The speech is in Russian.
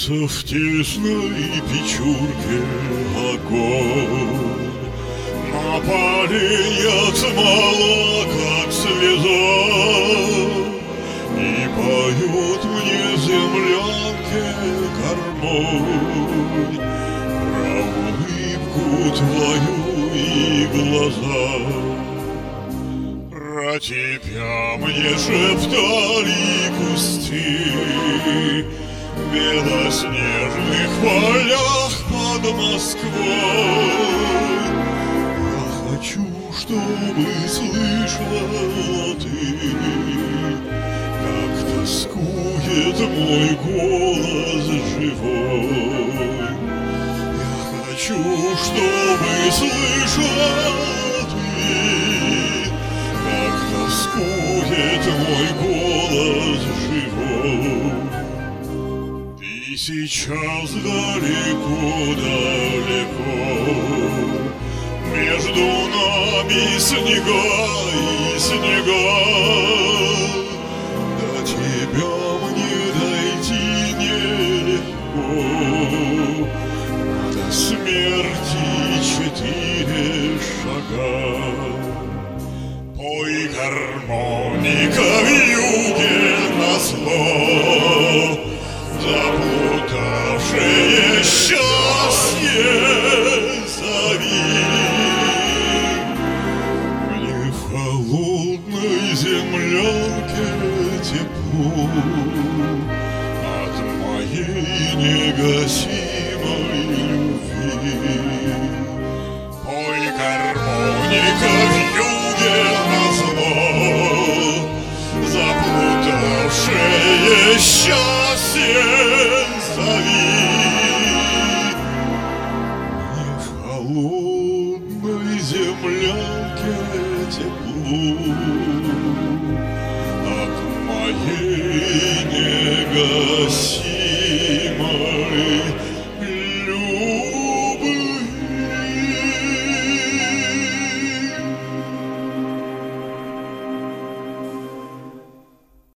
Греется в тесной печурке огонь, на поленьях смола, как слеза, и поет мне землянке гармонь про улыбку твою и глаза. Про тебя мне шептали кусты в белоснежных полях под Москвой. Я хочу, чтобы слышала ты, как тоскует мой голос живой. Я хочу, чтобы слышала ты, как тоскует мой голос живой. Ты сейчас далеко-далеко, между нами снега и снега. До тебя мне дойти нелегко, до смерти 4 шага. Пой, гармоника, вьюге назло, заплутавшее счастье зови. Мне в холодной землянке тепло от моей негасимой любви. Пой, гармоника, вьюге назло, заплутавшее счастье зови. Мне в холодной землянке тепло от моей негасимой